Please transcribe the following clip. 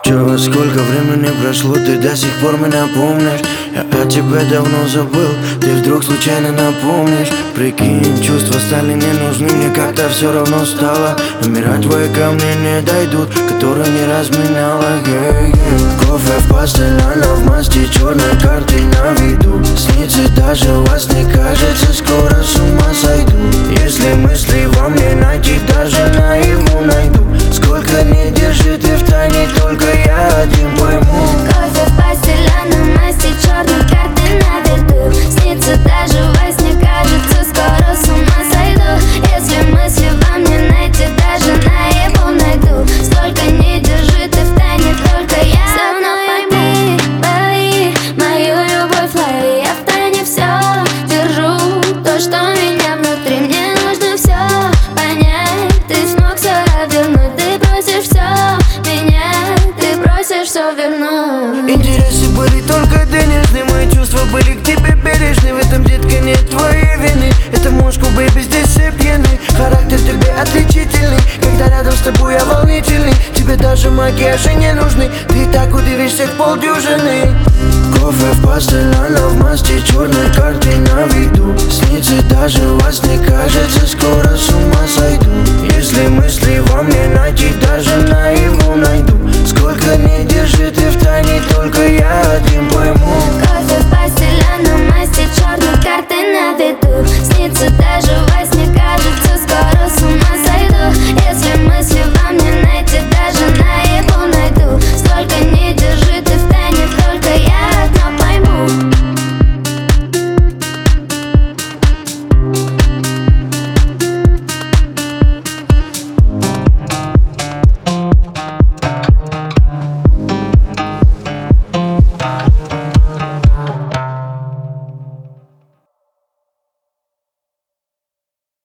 Чё, сколько времени прошло, ты до сих пор меня помнишь? Я о тебе давно забыл, ты вдруг случайно напомнишь. Прикинь, чувства стали не нужны, мне как-то все равно стало. Номера твои ко мне не дойдут, которые не разменяла. Кофе в постель, она в масти, черной карты на виду. Снится даже вас не кажется, скоро с ума сойду. Если мысли во мне найти, даже наяву найду. Сколько не держи ты в тайне, только я один пойму. Кофе в постель, а на масти, черной карты на виду. Снится даже во сне, кажется, скоро с ума сойду. Если мысли во мне найти, даже наяву найду. Сколько не держи ты в тайне, только я со мной пойми. Лови мою любовь, лови, я в тайне все держу. То, что меня внутри, мне нужно все понять. Ты смог все вернуть, ты просишь все менять, ты просишь все вернуть. Интересы были только денежные, мои чувства были к тебе бережны. В этом, детка, нет твоей вины. Это Москва, бэйби, здесь все пьяны. Характер тебе отличительный, когда рядом с тобой я волнительный. Тебе даже макияжи не нужны, ты так удивишься в полдюжины. Кофе в постель, она в масти, черной карты на виду. Снится даже вас не кажется, скоро с ума сойду. Если мысли во мне найти, даже наяву найду.